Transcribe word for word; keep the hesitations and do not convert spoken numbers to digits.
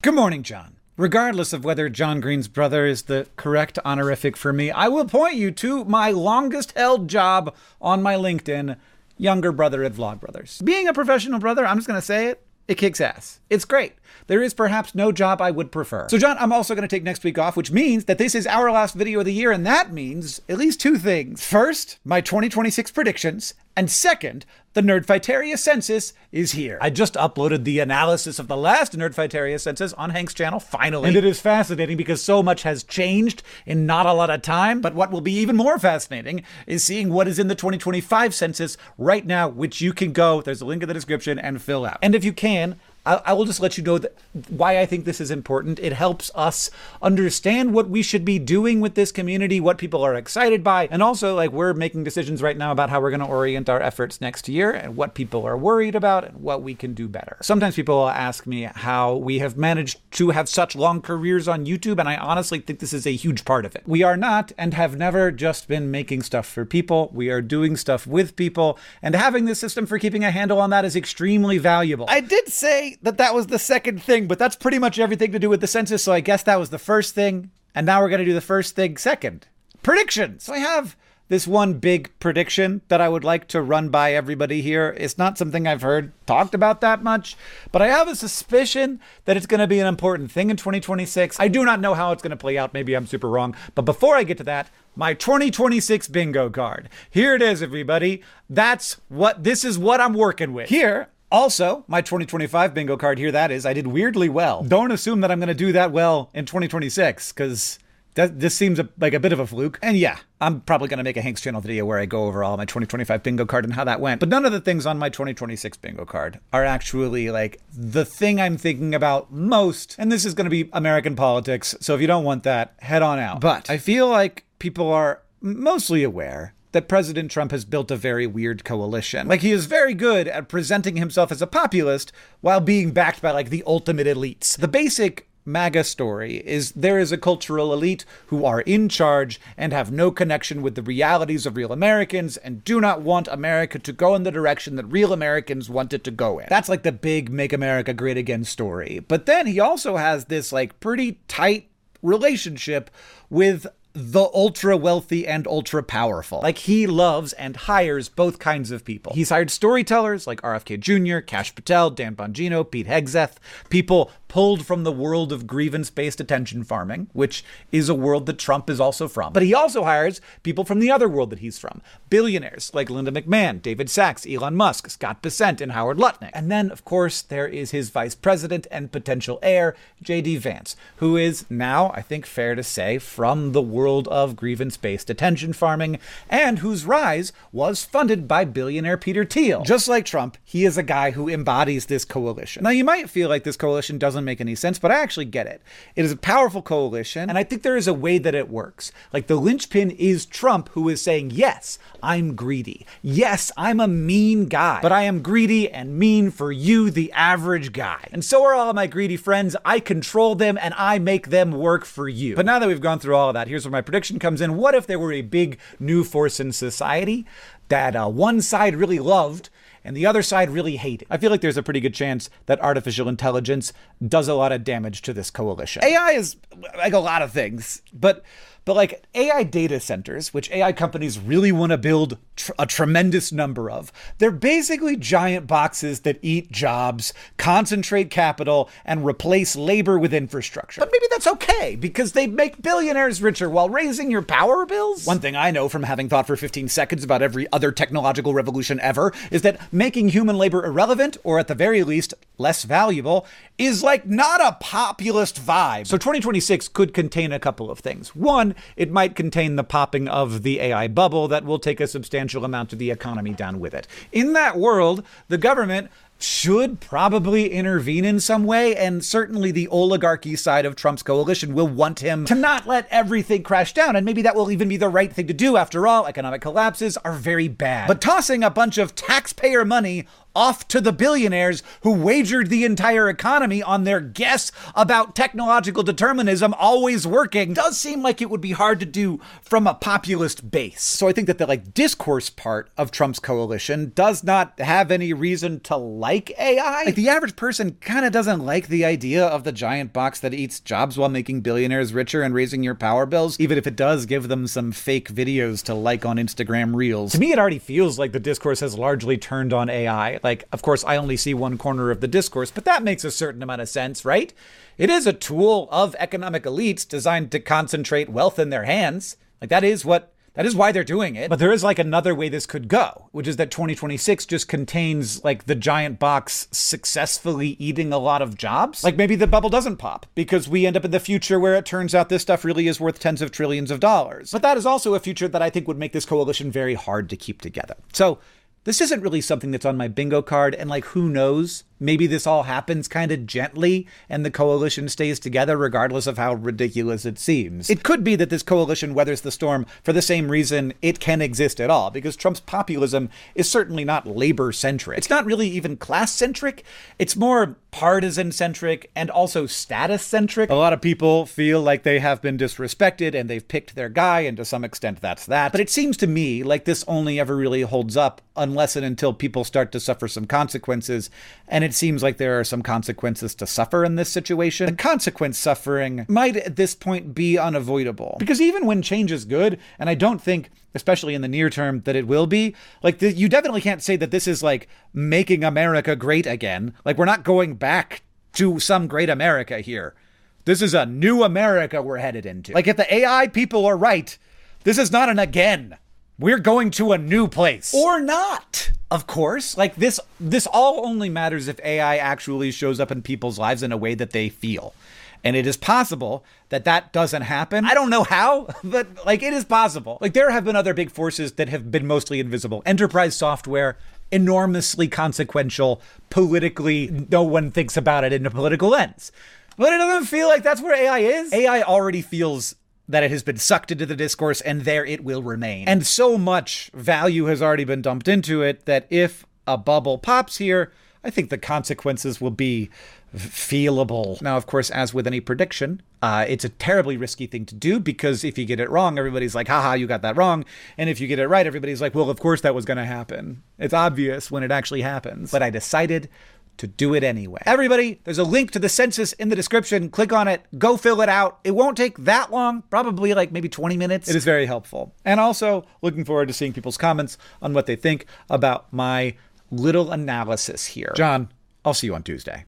Good morning, John. Regardless of whether John Green's brother is the correct honorific for me, I will point you to my longest held job on my LinkedIn, younger brother at Vlogbrothers. Being a professional brother, I'm just going to say it, it kicks ass. It's great. There is perhaps no job I would prefer. So John, I'm also going to take next week off, which means that this is our last video of the year, and that means at least two things. First, my twenty twenty-six predictions, and second, the Nerdfighteria census is here. I just uploaded the analysis of the last Nerdfighteria census on Hank's channel, finally. And it is fascinating because so much has changed in not a lot of time. But what will be even more fascinating is seeing what is in the twenty twenty-five census right now, which you can go, there's a link in the description, and fill out. And if you can, I, I will just let you know that why I think this is important. It helps us understand what we should be doing with this community, what people are excited by, and also like we're making decisions right now about how we're going to orient our efforts next year and what people are worried about and what we can do better. Sometimes people will ask me how we have managed to have such long careers on YouTube, and I honestly think this is a huge part of it. We are not and have never just been making stuff for people. We are doing stuff with people, and having this system for keeping a handle on that is extremely valuable. I did say that that was the second thing, but that's pretty much everything to do with the census, so I guess that was the first thing, and now we're going to do the first thing second. Predictions! So I have this one big prediction that I would like to run by everybody here. It's not something I've heard talked about that much, but I have a suspicion that it's going to be an important thing in twenty twenty-six. I do not know how it's going to play out. Maybe I'm super wrong, but before I get to that, my twenty twenty-six bingo card. Here it is, everybody. That's what, this is what I'm working with. Here, also, my twenty twenty-five bingo card, here that is, I did weirdly well. Don't assume that I'm going to do that well in twenty twenty-six, because that this seems a, like a bit of a fluke. And yeah, I'm probably going to make a Hank's channel video where I go over all my twenty twenty-five bingo card and how that went. But none of the things on my twenty twenty-six bingo card are actually like the thing I'm thinking about most. And this is going to be American politics, so if you don't want that, head on out. But I feel like people are mostly aware that President Trump has built a very weird coalition. Like, he is very good at presenting himself as a populist while being backed by, like, the ultimate elites. The basic MAGA story is there is a cultural elite who are in charge and have no connection with the realities of real Americans and do not want America to go in the direction that real Americans want it to go in. That's like the big Make America Great Again story. But then he also has this, like, pretty tight relationship with the ultra wealthy and ultra powerful. Like, he loves and hires both kinds of people. He's hired storytellers like R F K Junior, Kash Patel, Dan Bongino, Pete Hegseth, people pulled from the world of grievance-based attention farming, which is a world that Trump is also from. But he also hires people from the other world that he's from. Billionaires like Linda McMahon, David Sachs, Elon Musk, Scott Bessent, and Howard Lutnick. And then, of course, there is his vice president and potential heir, J D Vance, who is now, I think fair to say, from the world of grievance-based attention farming, and whose rise was funded by billionaire Peter Thiel. Just like Trump, he is a guy who embodies this coalition. Now, you might feel like this coalition doesn't make any sense, but I actually get it. It is a powerful coalition, and I think there is a way that it works. Like, the linchpin is Trump, who is saying, yes, I'm greedy. Yes, I'm a mean guy, but I am greedy and mean for you, the average guy. And so are all of my greedy friends. I control them, and I make them work for you. But now that we've gone through all of that, here's where my prediction comes in. What if there were a big new force in society that uh, one side really loved and the other side really hated? I feel like there's a pretty good chance that artificial intelligence does a lot of damage to this coalition. A I is like a lot of things, but But like A I data centers, which A I companies really want to build tr- a tremendous number of, they're basically giant boxes that eat jobs, concentrate capital, and replace labor with infrastructure. But maybe that's okay, because they make billionaires richer while raising your power bills. One thing I know from having thought for fifteen seconds about every other technological revolution ever is that making human labor irrelevant, or at the very least less valuable, is like not a populist vibe. So twenty twenty-six could contain a couple of things. One, it might contain the popping of the A I bubble that will take a substantial amount of the economy down with it. In that world, the government should probably intervene in some way, and certainly the oligarchy side of Trump's coalition will want him to not let everything crash down, and maybe that will even be the right thing to do. After all, economic collapses are very bad. But tossing a bunch of taxpayer money off to the billionaires who wagered the entire economy on their guess about technological determinism always working does seem like it would be hard to do from a populist base. So I think that the like discourse part of Trump's coalition does not have any reason to like A I. Like the average person kind of doesn't like the idea of the giant box that eats jobs while making billionaires richer and raising your power bills, even if it does give them some fake videos to like on Instagram Reels. To me, it already feels like the discourse has largely turned on A I. Like, of course, I only see one corner of the discourse, but that makes a certain amount of sense, right? It is a tool of economic elites designed to concentrate wealth in their hands. Like, that is what That is why they're doing it. But there is like another way this could go, which is that twenty twenty-six just contains like the giant box successfully eating a lot of jobs. Like maybe the bubble doesn't pop because we end up in the future where it turns out this stuff really is worth tens of trillions of dollars. But that is also a future that I think would make this coalition very hard to keep together. So this isn't really something that's on my bingo card, and like, who knows? Maybe this all happens kind of gently and the coalition stays together regardless of how ridiculous it seems. It could be that this coalition weathers the storm for the same reason it can exist at all, because Trump's populism is certainly not labor-centric. It's not really even class-centric. It's more partisan-centric and also status-centric. A lot of people feel like they have been disrespected and they've picked their guy, and to some extent that's that. But it seems to me like this only ever really holds up unless and until people start to suffer some consequences, and it seems like there are some consequences to suffer in this situation. The consequence suffering might at this point be unavoidable. Because even when change is good, and I don't think, especially in the near term, that it will be, like the, you definitely can't say that this is like making America great again. Like we're not going back to some great America here. This is a new America we're headed into. Like if the A I people are right, this is not an again. We're going to a new place. Or not, of course. Like this, this all only matters if A I actually shows up in people's lives in a way that they feel. And it is possible that that doesn't happen. I don't know how, but like it is possible. Like there have been other big forces that have been mostly invisible. Enterprise software, enormously consequential, politically, no one thinks about it in a political lens. But it doesn't feel like that's where A I is. A I already feels that it has been sucked into the discourse and there it will remain. And so much value has already been dumped into it that if a bubble pops here, I think the consequences will be feelable. Now, of course, as with any prediction, uh, it's a terribly risky thing to do because if you get it wrong, everybody's like, haha, you got that wrong. And if you get it right, everybody's like, well, of course that was going to happen. It's obvious when it actually happens. But I decided to do it anyway. Everybody, there's a link to the census in the description. Click on it, go fill it out. It won't take that long, probably like maybe twenty minutes. It is very helpful. And also looking forward to seeing people's comments on what they think about my little analysis here. John, I'll see you on Tuesday.